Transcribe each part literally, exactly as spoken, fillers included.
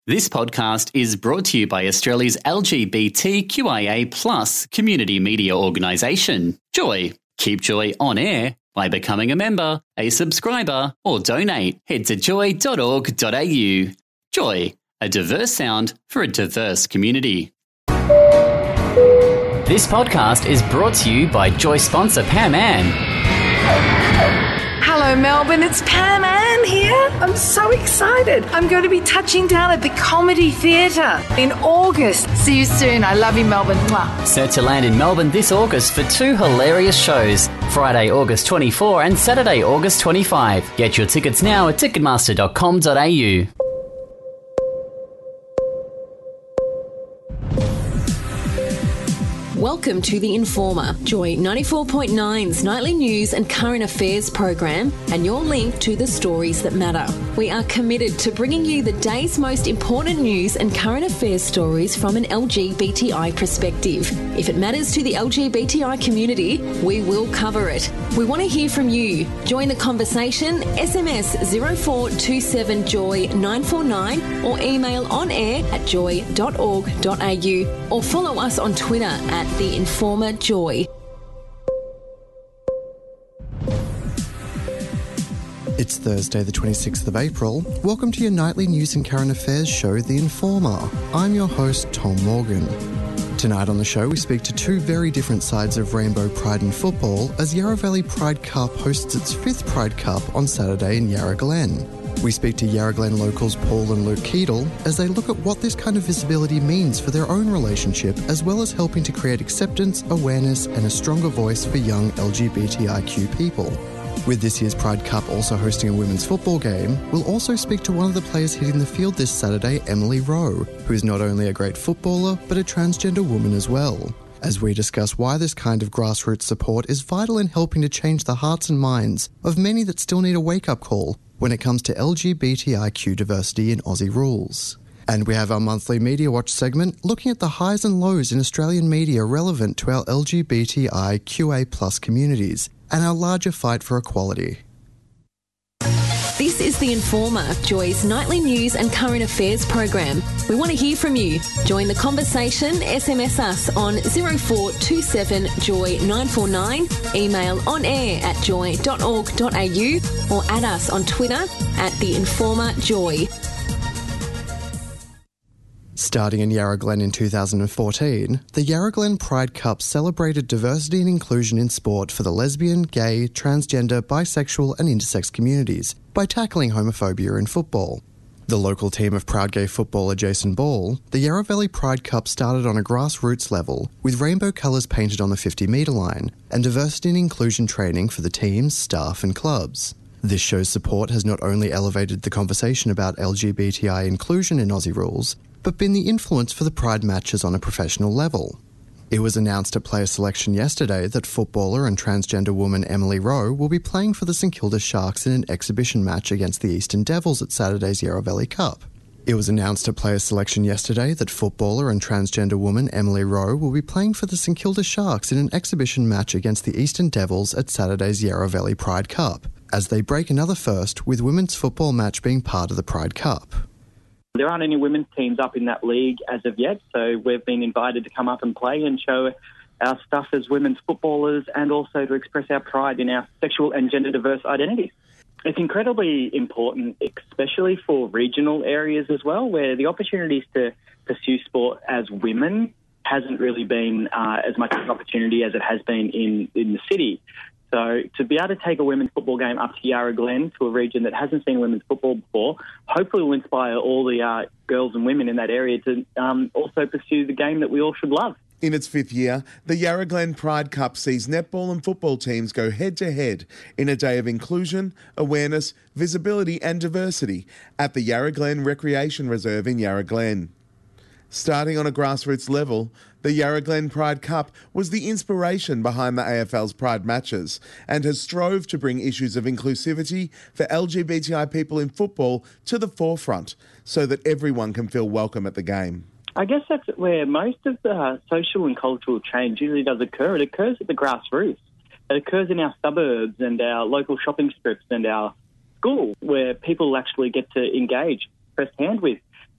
This podcast is brought to you by Australia's L G B T Q I A plus community media organisation, Joy. Keep Joy on air by becoming a member, a subscriber, or donate. Head to joy dot org dot a u. Joy, a diverse sound for a diverse community. This podcast is brought to you by Joy sponsor Pam Ann. Hello Melbourne, it's Pam Ann here. I'm so excited. I'm going to be touching down at the Comedy Theatre in August. See you soon. I love you, Melbourne. Mwah. Set to land in Melbourne this August for two hilarious shows, Friday, August twenty-fourth and Saturday, August twenty-fifth. Get your tickets now at ticketmaster dot com dot a u. Welcome to The Informer, Joy ninety-four point nine's nightly news and current affairs program, and your link to the stories that matter. We are committed to bringing you the day's most important news and current affairs stories from an L G B T I perspective. If it matters to the L G B T I community, we will cover it. We want to hear from you. Join the conversation, S M S zero four two seven joy nine four nine or email on air at joy dot org dot a u or follow us on Twitter at The Informer Joy. It's Thursday the twenty-sixth of April. Welcome to your nightly news and current affairs show, The Informer. I'm your host, Tom Morgan. Tonight on the show, we speak to two very different sides of Rainbow Pride and football as Yarra Valley Pride Cup hosts its fifth Pride Cup on Saturday in Yarra Glen. We speak to Yarra Glen locals Paul and Luke Keedle as they look at what this kind of visibility means for their own relationship, as well as helping to create acceptance, awareness and a stronger voice for young L G B T I Q people. With this year's Pride Cup also hosting a women's football game, we'll also speak to one of the players hitting the field this Saturday, Emily Rowe, who is not only a great footballer, but a transgender woman as well, as we discuss why this kind of grassroots support is vital in helping to change the hearts and minds of many that still need a wake-up call when it comes to L G B T I Q diversity in Aussie rules. And we have our monthly Media Watch segment looking at the highs and lows in Australian media relevant to our L G B T I Q A plus communities and our larger fight for equality. This is The Informer, Joy's nightly news and current affairs program. We want to hear from you. Join the conversation, S M S us on zero four two seven joy nine four nine, email on air at joy dot org dot a u or add us on Twitter at The Informer Joy. Starting in Yarra Glen in two thousand fourteen, the Yarra Glen Pride Cup celebrated diversity and inclusion in sport for the lesbian, gay, transgender, bisexual and intersex communities by tackling homophobia in football. The local team of proud gay footballer Jason Ball, the Yarra Valley Pride Cup started on a grassroots level with rainbow colours painted on the fifty metre line and diversity and inclusion training for the teams, staff and clubs. This show's support has not only elevated the conversation about L G B T I inclusion in Aussie rules, but been the influence for the Pride matches on a professional level. It was announced at player selection yesterday that footballer and transgender woman Emily Rowe will be playing for the St Kilda Sharks in an exhibition match against the Eastern Devils at Saturday's Yarra Valley Cup. It was announced at player selection yesterday that footballer and transgender woman Emily Rowe will be playing for the St Kilda Sharks in an exhibition match against the Eastern Devils at Saturday's Yarra Valley Pride Cup, as they break another first with women's football match being part of the Pride Cup. There aren't any women's teams up in that league as of yet, so we've been invited to come up and play and show our stuff as women's footballers and also to express our pride in our sexual and gender diverse identities. It's incredibly important, especially for regional areas as well, where the opportunities to pursue sport as women hasn't really been uh, as much of an opportunity as it has been in, in the city. So to be able to take a women's football game up to Yarra Glen, to a region that hasn't seen women's football before, hopefully will inspire all the uh, girls and women in that area to um, also pursue the game that we all should love. In its fifth year, the Yarra Glen Pride Cup sees netball and football teams go head-to-head in a day of inclusion, awareness, visibility and diversity at the Yarra Glen Recreation Reserve in Yarra Glen. Starting on a grassroots level, the Yarra Glen Pride Cup was the inspiration behind the A F L's Pride matches and has strove to bring issues of inclusivity for L G B T I people in football to the forefront so that everyone can feel welcome at the game. I guess that's where most of the social and cultural change usually does occur. It occurs at the grassroots. It occurs in our suburbs and our local shopping strips and our schools, where people actually get to engage firsthand with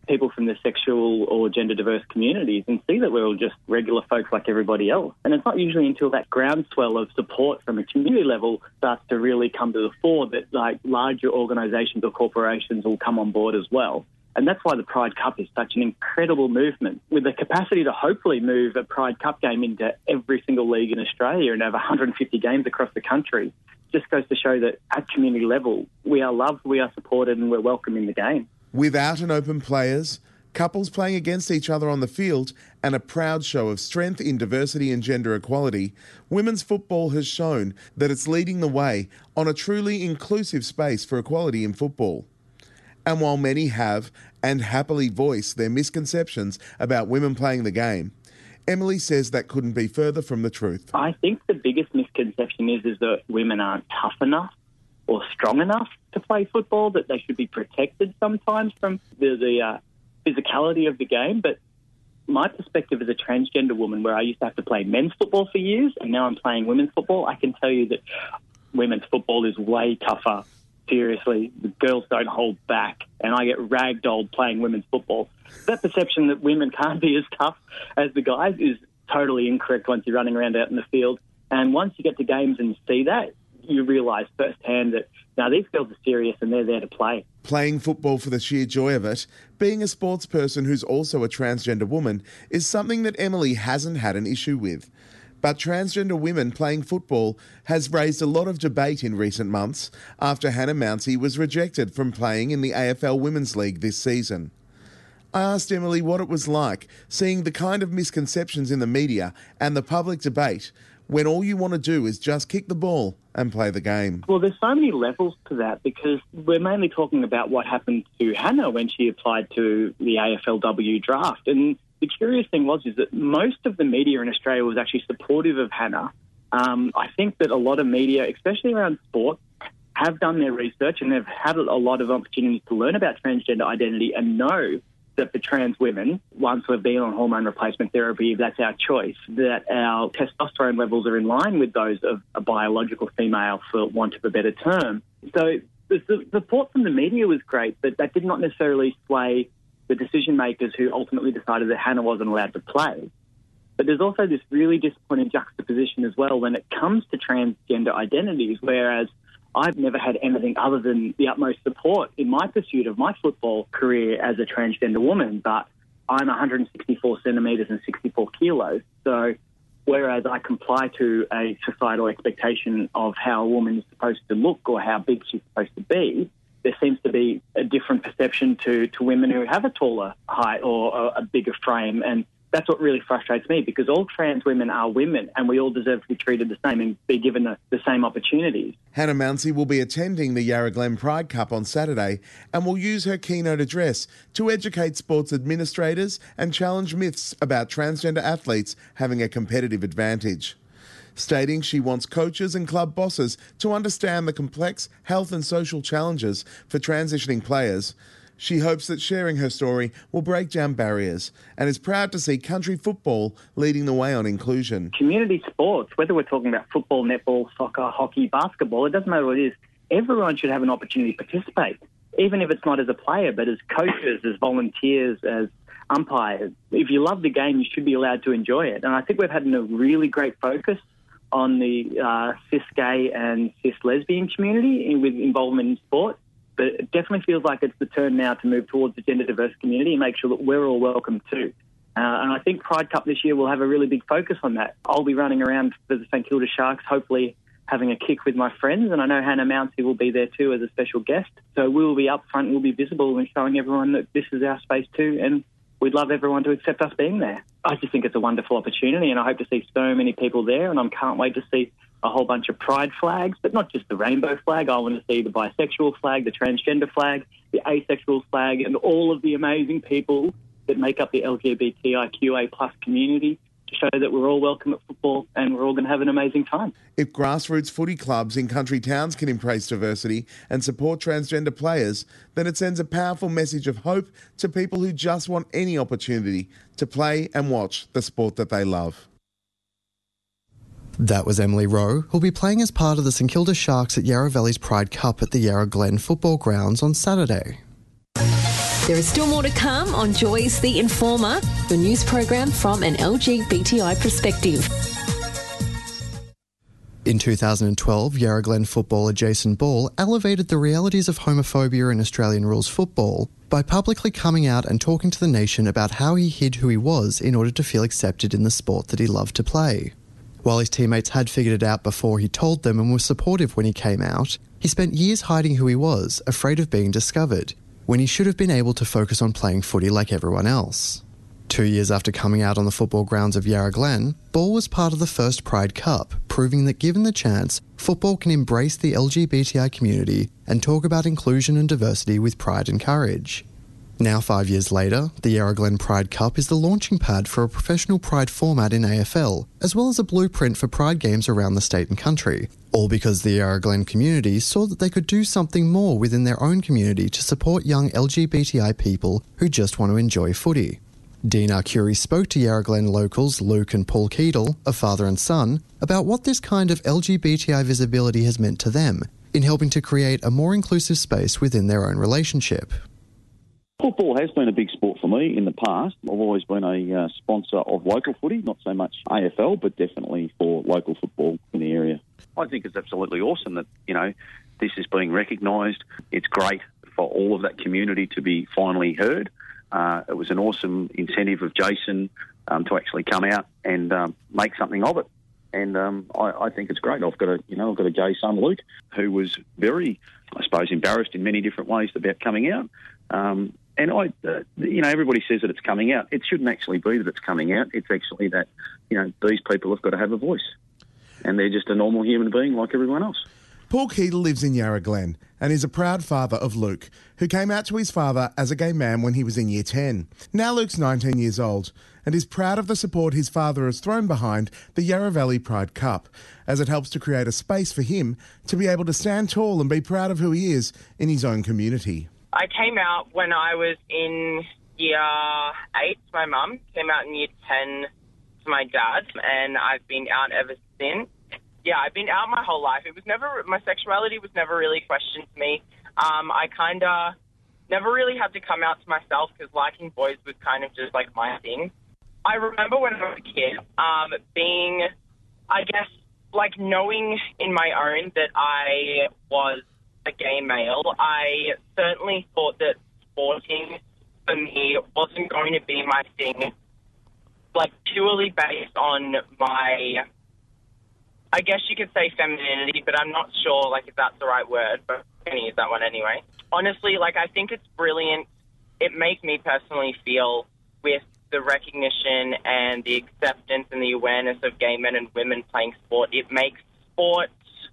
people from the sexual or gender diverse communities and see that we're all just regular folks like everybody else. And it's not usually until that groundswell of support from a community level starts to really come to the fore that like larger organisations or corporations will come on board as well. And that's why the Pride Cup is such an incredible movement, with the capacity to hopefully move a Pride Cup game into every single league in Australia and have one hundred fifty games across the country. Just goes to show that at community level, we are loved, we are supported, and we're welcome in the game. Without an open players, couples playing against each other on the field, and a proud show of strength in diversity and gender equality, women's football has shown that it's leading the way on a truly inclusive space for equality in football. And while many have and happily voice their misconceptions about women playing the game, Emily says that couldn't be further from the truth. I think the biggest misconception is, is that women aren't tough enough or strong enough to play football, that they should be protected sometimes from the, the uh, physicality of the game. But my perspective as a transgender woman, where I used to have to play men's football for years and now I'm playing women's football, I can tell you that women's football is way tougher. Seriously, the girls don't hold back, and I get ragdolled playing women's football. That perception that women can't be as tough as the guys is totally incorrect once you're running around out in the field. And once you get to games and see that, you realise firsthand that, now these girls are serious and they're there to play. Playing football for the sheer joy of it, being a sports person who's also a transgender woman, is something that Emily hasn't had an issue with. But transgender women playing football has raised a lot of debate in recent months after Hannah Mounsey was rejected from playing in the A F L Women's League this season. I asked Emily what it was like seeing the kind of misconceptions in the media and the public debate when all you want to do is just kick the ball and play the game. Well, there's so many levels to that, because we're mainly talking about what happened to Hannah when she applied to the A F L W draft. And the curious thing was is that most of the media in Australia was actually supportive of Hannah. Um, I think that a lot of media, especially around sport, have done their research and they've had a lot of opportunities to learn about transgender identity and know that for trans women, once we've been on hormone replacement therapy, if that's our choice, that our testosterone levels are in line with those of a biological female, for want of a better term. So the support from the media was great, but that did not necessarily sway the decision makers who ultimately decided that Hannah wasn't allowed to play. But there's also this really disappointing juxtaposition as well when it comes to transgender identities, whereas I've never had anything other than the utmost support in my pursuit of my football career as a transgender woman, but I'm one hundred sixty-four centimetres and sixty-four kilos. So whereas I comply to a societal expectation of how a woman is supposed to look or how big she's supposed to be, there seems to be a different perception to, to women who have a taller height or a bigger frame. And that's what really frustrates me, because all trans women are women and we all deserve to be treated the same and be given the, the same opportunities. Hannah Mounsey will be attending the Yarra Glen Pride Cup on Saturday and will use her keynote address to educate sports administrators and challenge myths about transgender athletes having a competitive advantage. Stating she wants coaches and club bosses to understand the complex health and social challenges for transitioning players, she hopes that sharing her story will break down barriers and is proud to see country football leading the way on inclusion. Community sports, whether we're talking about football, netball, soccer, hockey, basketball, it doesn't matter what it is, everyone should have an opportunity to participate, even if it's not as a player, but as coaches, as volunteers, as umpires. If you love the game, you should be allowed to enjoy it. And I think we've had a really great focus on the uh, cis-gay and cis-lesbian community with involvement in sport. But it definitely feels like it's the turn now to move towards the gender-diverse community and make sure that we're all welcome too. Uh, and I think Pride Cup this year will have a really big focus on that. I'll be running around for the St Kilda Sharks, hopefully having a kick with my friends, and I know Hannah Mounsey will be there too as a special guest. So we'll be up front, we'll be visible and showing everyone that this is our space too, and we'd love everyone to accept us being there. I just think it's a wonderful opportunity, and I hope to see so many people there, and I can't wait to see a whole bunch of pride flags, but not just the rainbow flag. I want to see the bisexual flag, the transgender flag, the asexual flag, and all of the amazing people that make up the L G B T I Q A plus community to show that we're all welcome at football and we're all going to have an amazing time. If grassroots footy clubs in country towns can embrace diversity and support transgender players, then it sends a powerful message of hope to people who just want any opportunity to play and watch the sport that they love. That was Emily Rowe, who'll be playing as part of the St Kilda Sharks at Yarra Valley's Pride Cup at the Yarra Glen Football Grounds on Saturday. There is still more to come on Joy's The Informer, your news program from an L G B T I perspective. In two thousand twelve, Yarra Glen footballer Jason Ball elevated the realities of homophobia in Australian rules football by publicly coming out and talking to the nation about how he hid who he was in order to feel accepted in the sport that he loved to play. While his teammates had figured it out before he told them and were supportive when he came out, he spent years hiding who he was, afraid of being discovered, when he should have been able to focus on playing footy like everyone else. Two years after coming out on the football grounds of Yarra Glen, Ball was part of the first Pride Cup, proving that given the chance, football can embrace the L G B T I community and talk about inclusion and diversity with pride and courage. Now, five years later, the Yarra Glen Pride Cup is the launching pad for a professional Pride format in A F L, as well as a blueprint for Pride games around the state and country, all because the Yarra Glen community saw that they could do something more within their own community to support young L G B T I people who just want to enjoy footy. Dean Arcuri spoke to Yarra Glen locals Luke and Paul Keedle, a father and son, about what this kind of L G B T I visibility has meant to them in helping to create a more inclusive space within their own relationship. Football has been a big sport for me in the past. I've always been a uh, sponsor of local footy, not so much A F L, but definitely for local football in the area. I think it's absolutely awesome that, you know, this is being recognised. It's great for all of that community to be finally heard. Uh, it was an awesome incentive of Jason um, to actually come out and um, make something of it. And um, I, I think it's great. I've got a, you know, I've got a gay son, Luke, who was very, I suppose, embarrassed in many different ways about coming out. Um, and I, uh, you know, everybody says that it's coming out. It shouldn't actually be that it's coming out. It's actually that, you know, these people have got to have a voice, and they're just a normal human being like everyone else. Paul Keedle lives in Yarra Glen and is a proud father of Luke, who came out to his father as a gay man when he was in year ten. Now Luke's nineteen years old and is proud of the support his father has thrown behind the Yarra Valley Pride Cup, as it helps to create a space for him to be able to stand tall and be proud of who he is in his own community. I came out when I was in year eight. My mum came out in year ten to my dad, and I've been out ever since. Yeah, I've been out my whole life. It was never, my sexuality was never really questioned to me. Um, I kind of never really had to come out to myself because liking boys was kind of just like my thing. I remember when I was a kid, um, being, I guess, like knowing in my own that I was a gay male. I certainly thought that sporting for me wasn't going to be my thing, like purely based on my, I guess you could say femininity, but I'm not sure, like, if that's the right word, but I'm going to use that one anyway. Honestly, like, I think it's brilliant. It makes me personally feel with the recognition and the acceptance and the awareness of gay men and women playing sport, it makes sport,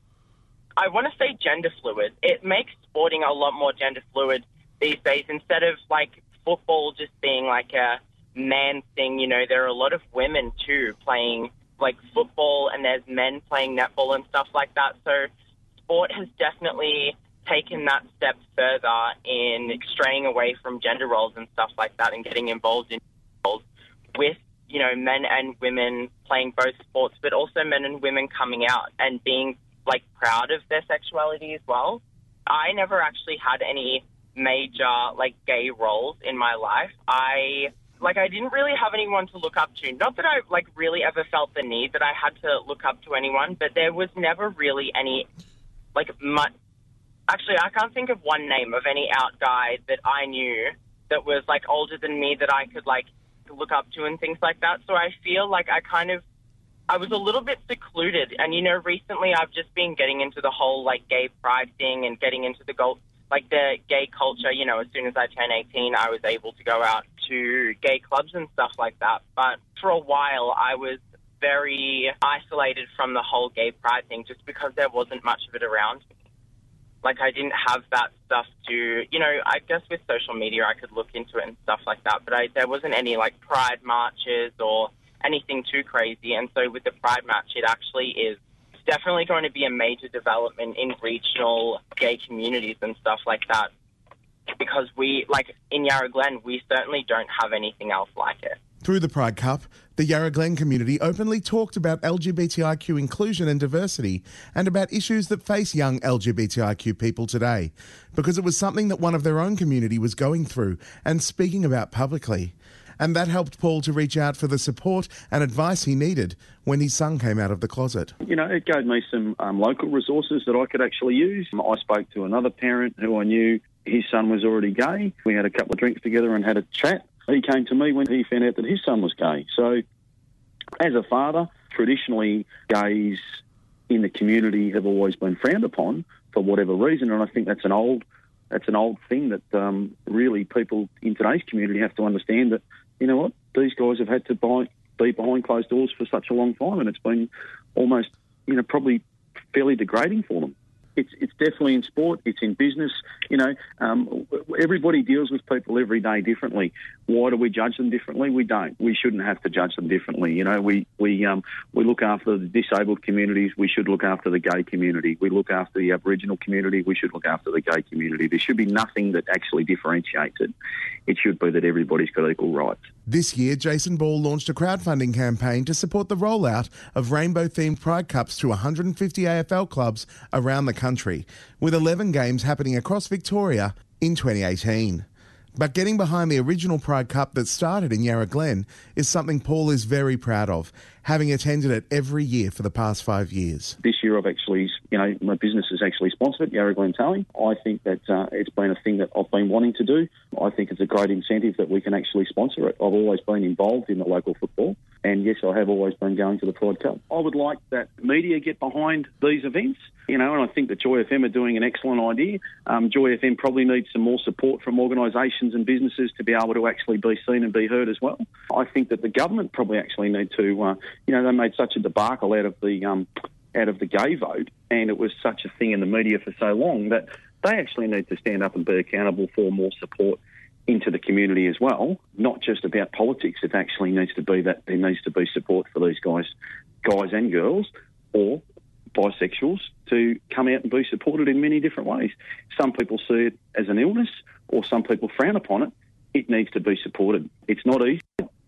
I want to say gender fluid. It makes sporting a lot more gender fluid these days. Instead of, like, football just being, like, a man thing, you know, there are a lot of women, too, playing like football, and there's men playing netball and stuff like that. So sport has definitely taken that step further in straying away from gender roles and stuff like that and getting involved in roles with, you know, men and women playing both sports, but also men and women coming out and being, like, proud of their sexuality as well. I never actually had any major, like, gay roles in my life. I... Like, I didn't really have anyone to look up to. Not that I, like, really ever felt the need that I had to look up to anyone, but there was never really any, like, much... Actually, I can't think of one name of any out guy that I knew that was, like, older than me that I could, like, look up to and things like that. So I feel like I kind of... I was a little bit secluded. And, you know, recently I've just been getting into the whole, like, gay pride thing and getting into the gold... like the gay culture. You know, as soon as I turned eighteen, I was able to go out to gay clubs and stuff like that. But for a while, I was very isolated from the whole gay pride thing just because there wasn't much of it around. Like, I didn't have that stuff to, you know, I guess with social media I could look into it and stuff like that, but I, there wasn't any, like, pride marches or anything too crazy. And so with the pride march, it actually is definitely going to be a major development in regional gay communities and stuff like that, because we, like, in Yarra Glen, we certainly don't have anything else like it. Through the Pride Cup, the Yarra Glen community openly talked about L G B T I Q inclusion and diversity and about issues that face young L G B T I Q people today, because it was something that one of their own community was going through and speaking about publicly. And that helped Paul to reach out for the support and advice he needed when his son came out of the closet. You know, it gave me some um, local resources that I could actually use. I spoke to another parent who I knew his son was already gay. We had a couple of drinks together and had a chat. He came to me when he found out that his son was gay. So, as a father, traditionally gays in the community have always been frowned upon for whatever reason, and I think that's an old that's an old thing that um, really people in today's community have to understand that, you know what, these guys have had to buy, be behind closed doors for such a long time, and it's been almost, you know, probably fairly degrading for them. It's it's definitely in sport. It's in business. You know, um, everybody deals with people every day differently. Why do we judge them differently? We don't. We shouldn't have to judge them differently. You know, we we um, we look after the disabled communities. We should look after the gay community. We look after the Aboriginal community. We should look after the gay community. There should be nothing that actually differentiates it. It should be that everybody's got equal rights. This year, Jason Ball launched a crowdfunding campaign to support the rollout of rainbow-themed Pride Cups to one hundred fifty A F L clubs around the country, with eleven games happening across Victoria in twenty eighteen. But getting behind the original Pride Cup that started in Yarra Glen is something Paul is very proud of, having attended it every year for the past five years. This year I've actually, you know, my business has actually sponsored Yarra Glen Towing. I think that uh, it's been a thing that I've been wanting to do. I think it's a great incentive that we can actually sponsor it. I've always been involved in the local football, and yes, I have always been going to the Pride Cup. I would like that media get behind these events, you know, and I think that Joy F M are doing an excellent idea. Um, Joy F M probably needs some more support from organisations and businesses to be able to actually be seen and be heard as well. I think that the government probably actually need to, uh, you know, they made such a debacle out of the um, out of the gay vote, and it was such a thing in the media for so long that they actually need to stand up and be accountable for more support into the community as well, not just about politics. It actually needs to be that there needs to be support for these guys, guys and girls, or bisexuals, to come out and be supported in many different ways. Some people see it as an illness, or some people frown upon it. It needs to be supported. It's not easy.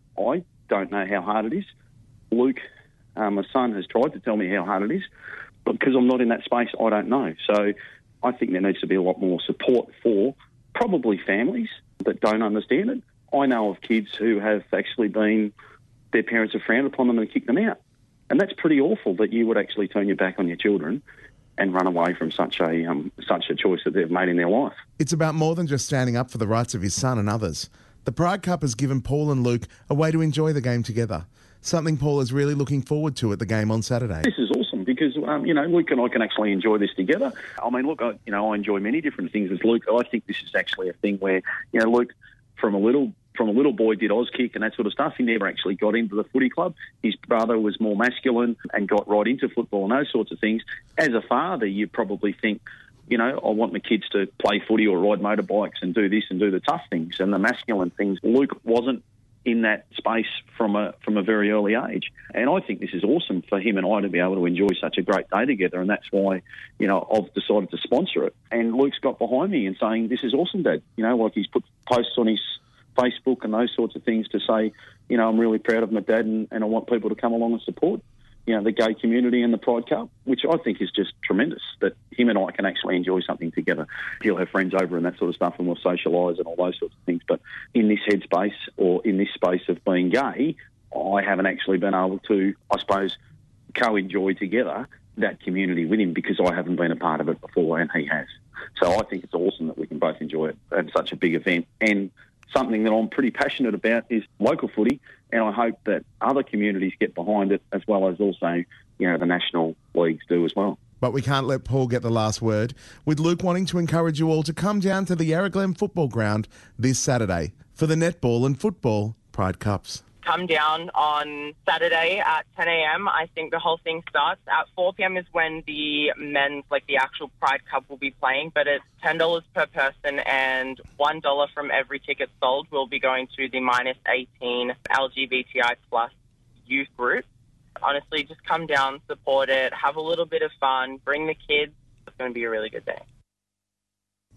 I don't know how hard it is. Luke, um, my son, has tried to tell me how hard it is, but because I'm not in that space, I don't know. So I think there needs to be a lot more support for probably families that don't understand it. I know of kids who have actually been, their parents have frowned upon them and kicked them out. And that's pretty awful that you would actually turn your back on your children and run away from such a um, such a choice that they've made in their life. It's about more than just standing up for the rights of his son and others. The Pride Cup has given Paul and Luke a way to enjoy the game together, something Paul is really looking forward to at the game on Saturday. This is awesome because, um, you know, Luke and I can actually enjoy this together. I mean, look, I, you know, I enjoy many different things with Luke. I think this is actually a thing where, you know, Luke, from a little from a little boy, did Auskick and that sort of stuff. He never actually got into the footy club. His brother was more masculine and got right into football and those sorts of things. As a father, you probably think, you know, I want my kids to play footy or ride motorbikes and do this and do the tough things and the masculine things. Luke wasn't in that space from a from a very early age. And I think this is awesome for him and I to be able to enjoy such a great day together, and that's why, you know, I've decided to sponsor it. And Luke's got behind me and saying, this is awesome, Dad. You know, like he's put posts on his Facebook and those sorts of things to say, you know, I'm really proud of my dad and, and I want people to come along and support, you know, the gay community and the Pride Cup, which I think is just tremendous, that him and I can actually enjoy something together. He'll have friends over and that sort of stuff and we'll socialise and all those sorts of things. But in this headspace or in this space of being gay, I haven't actually been able to, I suppose, co-enjoy together that community with him because I haven't been a part of it before and he has. So I think it's awesome that we can both enjoy it at such a big event. And something that I'm pretty passionate about is local footy, and I hope that other communities get behind it as well as also, you know, the national leagues do as well. But we can't let Paul get the last word, with Luke wanting to encourage you all to come down to the Yarra Glen Football Ground this Saturday for the netball and football Pride Cups. Come down on Saturday at ten a.m. I think the whole thing starts. At four p.m. is when the men's, like the actual Pride Cup, will be playing, but it's ten dollars per person and one dollar from every ticket sold will be going to the minus eighteen L G B T I plus youth group. Honestly, just come down, support it, have a little bit of fun, bring the kids. It's going to be a really good day.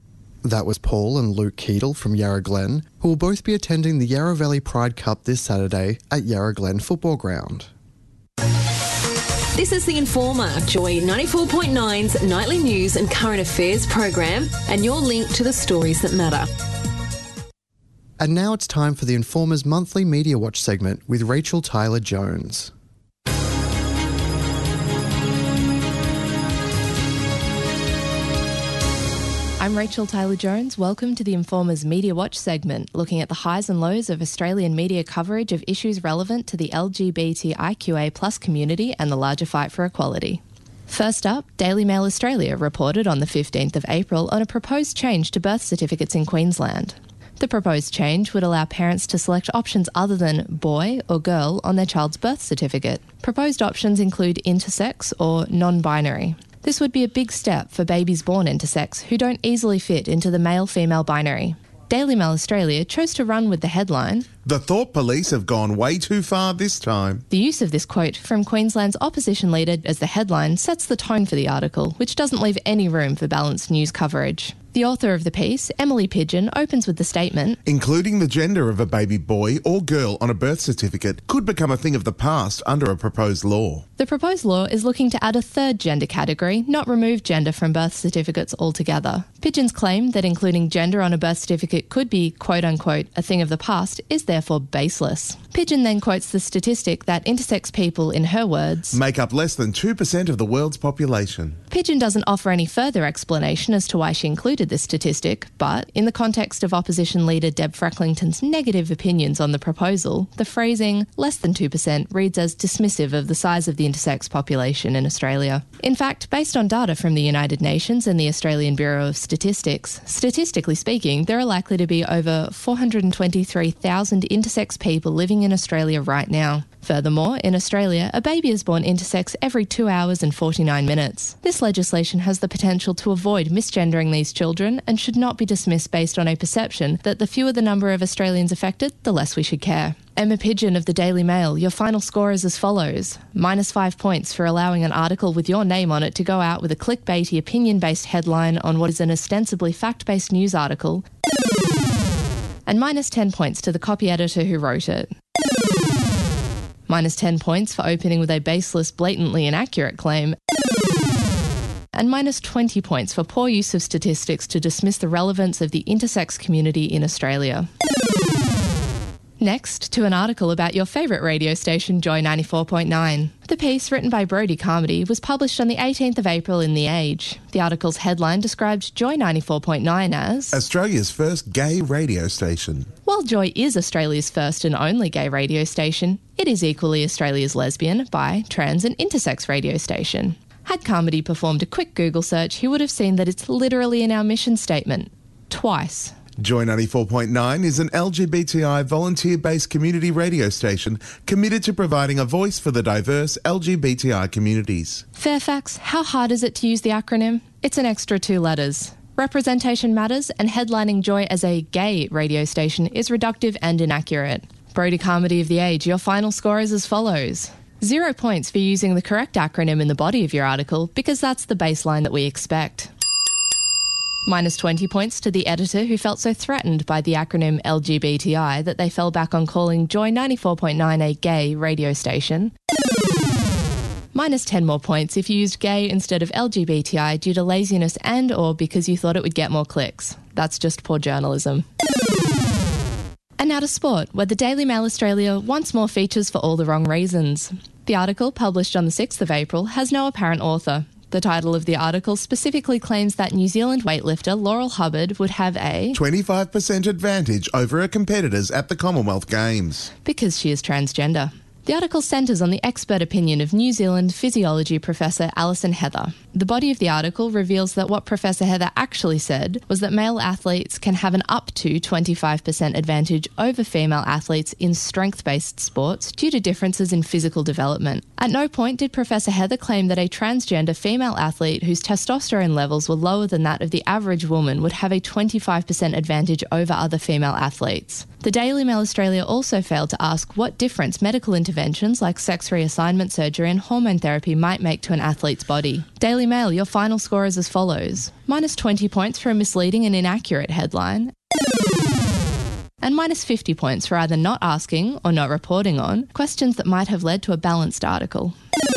That was Paul and Luke Keedle from Yarra Glen, who will both be attending the Yarra Valley Pride Cup this Saturday at Yarra Glen Football Ground. This is The Informer, Joy ninety-four point nine's nightly news and current affairs program, and your link to the stories that matter. And now it's time for The Informer's monthly Media Watch segment with Rachel Tyler-Jones. I'm Rachel Tyler-Jones. Welcome to the Informer's Media Watch segment, looking at the highs and lows of Australian media coverage of issues relevant to the L G B T I Q A plus community and the larger fight for equality. First up, Daily Mail Australia reported on the fifteenth of April on a proposed change to birth certificates in Queensland. The proposed change would allow parents to select options other than boy or girl on their child's birth certificate. Proposed options include intersex or non-binary. This would be a big step for babies born intersex who don't easily fit into the male-female binary. Daily Mail Australia chose to run with the headline, "The Thorpe Police have gone way too far this time." The use of this quote from Queensland's opposition leader as the headline sets the tone for the article, which doesn't leave any room for balanced news coverage. The author of the piece, Emily Pigeon, opens with the statement, "Including the gender of a baby boy or girl on a birth certificate could become a thing of the past under a proposed law." The proposed law is looking to add a third gender category, not remove gender from birth certificates altogether. Pigeon's claim that including gender on a birth certificate could be, quote-unquote, a thing of the past is therefore baseless. Pigeon then quotes the statistic that intersex people, in her words, make up less than two percent of the world's population. Pigeon doesn't offer any further explanation as to why she included this statistic, but in the context of opposition leader Deb Frecklington's negative opinions on the proposal, the phrasing less than two percent reads as dismissive of the size of the intersex population in Australia. In fact, based on data from the United Nations and the Australian Bureau of Statistics, statistically speaking, there are likely to be over four hundred twenty-three thousand intersex people living in Australia right now. Furthermore, in Australia, a baby is born intersex every two hours and forty-nine minutes. This legislation has the potential to avoid misgendering these children and should not be dismissed based on a perception that the fewer the number of Australians affected, the less we should care. Emma Pigeon of the Daily Mail, your final score is as follows. Minus five points for allowing an article with your name on it to go out with a clickbaity opinion-based headline on what is an ostensibly fact-based news article. And minus ten points to the copy editor who wrote it. Minus ten points for opening with a baseless, blatantly inaccurate claim. And minus twenty points for poor use of statistics to dismiss the relevance of the intersex community in Australia. Next, to an article about your favourite radio station, Joy ninety-four point nine. The piece, written by Brodie Carmody, was published on the eighteenth of April in The Age. The article's headline described Joy ninety-four point nine as Australia's first gay radio station. While Joy is Australia's first and only gay radio station, it is equally Australia's lesbian, bi, trans and intersex radio station. Had Carmody performed a quick Google search, he would have seen that it's literally in our mission statement. Twice. Joy ninety-four point nine is an L G B T I volunteer-based community radio station committed to providing a voice for the diverse L G B T I communities. Fairfax, how hard is it to use the acronym? It's an extra two letters. Representation matters, and headlining Joy as a gay radio station is reductive and inaccurate. Brodie Carmody of The Age, your final score is as follows. Zero points for using the correct acronym in the body of your article, because that's the baseline that we expect. Minus twenty points to the editor who felt so threatened by the acronym L G B T I that they fell back on calling Joy ninety-four point nine a gay radio station. Minus ten more points if you used gay instead of L G B T I due to laziness and or because you thought it would get more clicks. That's just poor journalism. And now to sport, where the Daily Mail Australia once more features for all the wrong reasons. The article, published on the sixth of April, has no apparent author. The title of the article specifically claims that New Zealand weightlifter Laurel Hubbard would have a twenty-five percent advantage over her competitors at the Commonwealth Games because she is transgender. The article centres on the expert opinion of New Zealand physiology professor Alison Heather. The body of the article reveals that what Professor Heather actually said was that male athletes can have an up to twenty-five percent advantage over female athletes in strength-based sports due to differences in physical development. At no point did Professor Heather claim that a transgender female athlete whose testosterone levels were lower than that of the average woman would have a twenty-five percent advantage over other female athletes. The Daily Mail Australia also failed to ask what difference medical interventions like sex reassignment surgery and hormone therapy might make to an athlete's body. Daily Mail, your final score is as follows. Minus twenty points for a misleading and inaccurate headline, and minus fifty points for either not asking or not reporting on questions that might have led to a balanced article.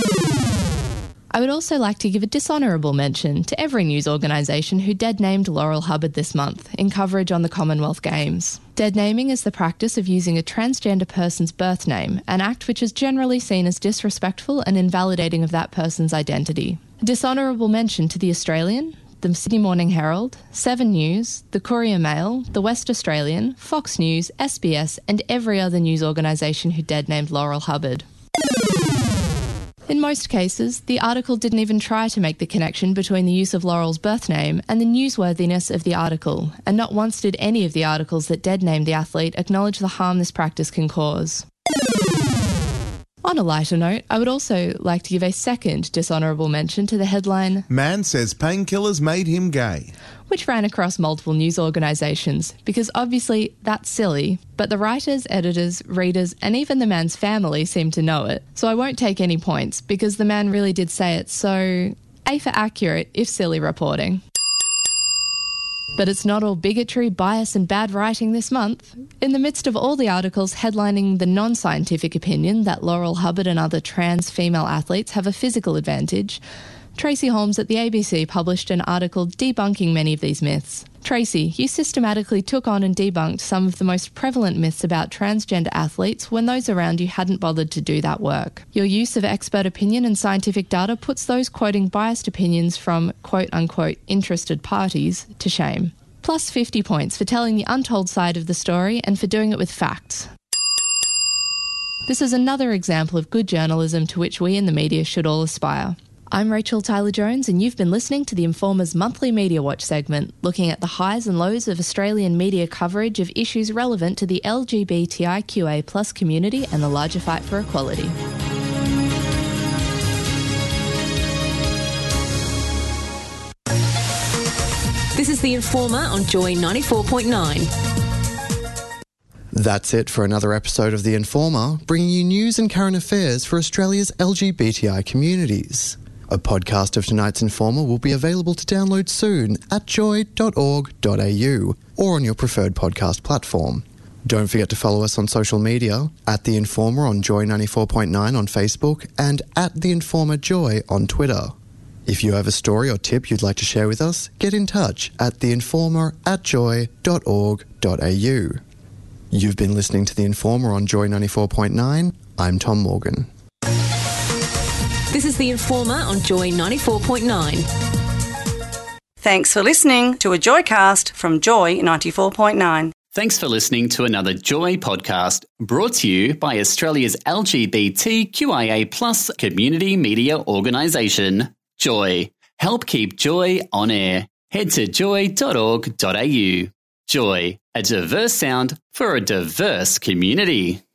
I would also like to give a dishonourable mention to every news organisation who dead-named Laurel Hubbard this month in coverage on the Commonwealth Games. Dead-naming is the practice of using a transgender person's birth name, an act which is generally seen as disrespectful and invalidating of that person's identity. A dishonourable mention to The Australian, the Sydney Morning Herald, Seven News, the Courier Mail, the West Australian, Fox News, S B S and every other news organisation who dead-named Laurel Hubbard. In most cases, the article didn't even try to make the connection between the use of Laurel's birth name and the newsworthiness of the article, and not once did any of the articles that dead-named the athlete acknowledge the harm this practice can cause. On a lighter note, I would also like to give a second dishonourable mention to the headline, Man says painkillers made him gay, which ran across multiple news organisations, because obviously that's silly, but the writers, editors, readers and even the man's family seem to know it. So I won't take any points, because the man really did say it, so A for accurate, if silly reporting. But it's not all bigotry, bias and bad writing this month. In the midst of all the articles headlining the non-scientific opinion that Laurel Hubbard and other trans female athletes have a physical advantage, Tracy Holmes at the A B C published an article debunking many of these myths. Tracy, you systematically took on and debunked some of the most prevalent myths about transgender athletes when those around you hadn't bothered to do that work. Your use of expert opinion and scientific data puts those quoting biased opinions from quote-unquote interested parties to shame. Plus fifty points for telling the untold side of the story and for doing it with facts. This is another example of good journalism to which we in the media should all aspire. I'm Rachel Tyler-Jones and you've been listening to the Informer's monthly Media Watch segment, looking at the highs and lows of Australian media coverage of issues relevant to the L G B T I Q A plus community and the larger fight for equality. This is The Informer on Joy ninety-four point nine. That's it for another episode of The Informer, bringing you news and current affairs for Australia's L G B T I communities. A podcast of tonight's Informer will be available to download soon at joy dot org dot a u or on your preferred podcast platform. Don't forget to follow us on social media, at The Informer on Joy ninety-four point nine on Facebook and at The Informer Joy on Twitter. If you have a story or tip you'd like to share with us, get in touch at theinformer at joy dot org dot a u. You've been listening to The Informer on Joy ninety-four point nine. I'm Tom Morgan. This is The Informer on Joy ninety-four point nine. Thanks for listening to a Joycast from Joy ninety-four point nine. Thanks for listening to another Joy podcast brought to you by Australia's L G B T Q I A plus community media organisation, Joy. Help keep Joy on air. Head to joy dot org dot a u. Joy, a diverse sound for a diverse community.